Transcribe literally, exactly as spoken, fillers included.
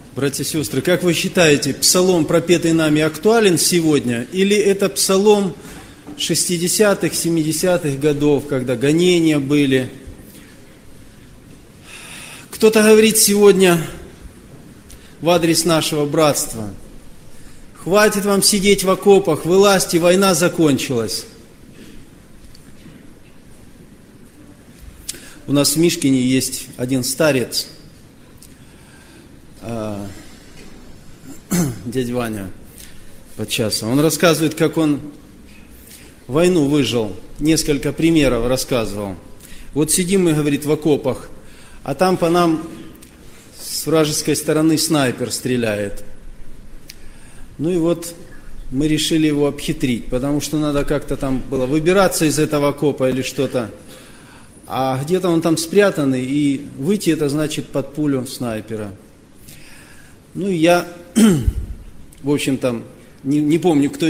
Братья и сестры, как вы считаете, псалом, пропетый нами, актуален сегодня? Или это псалом шестидесятых, семидесятых годов, когда гонения были? Кто-то говорит сегодня в адрес нашего братства: хватит вам сидеть в окопах, вылазьте, война закончилась. У нас в Мишкине есть один старец, дядя Ваня подчас. Он рассказывает, как он войну выжил. Несколько примеров рассказывал. Вот сидим мы, говорит, в окопах, а там по нам с вражеской стороны снайпер стреляет. Ну и вот мы решили его обхитрить, потому что надо как-то там было выбираться из этого окопа или что-то. А где-то он там спрятанный, и выйти это значит под пулю снайпера. Ну и я, в общем, там, не, не помню, кто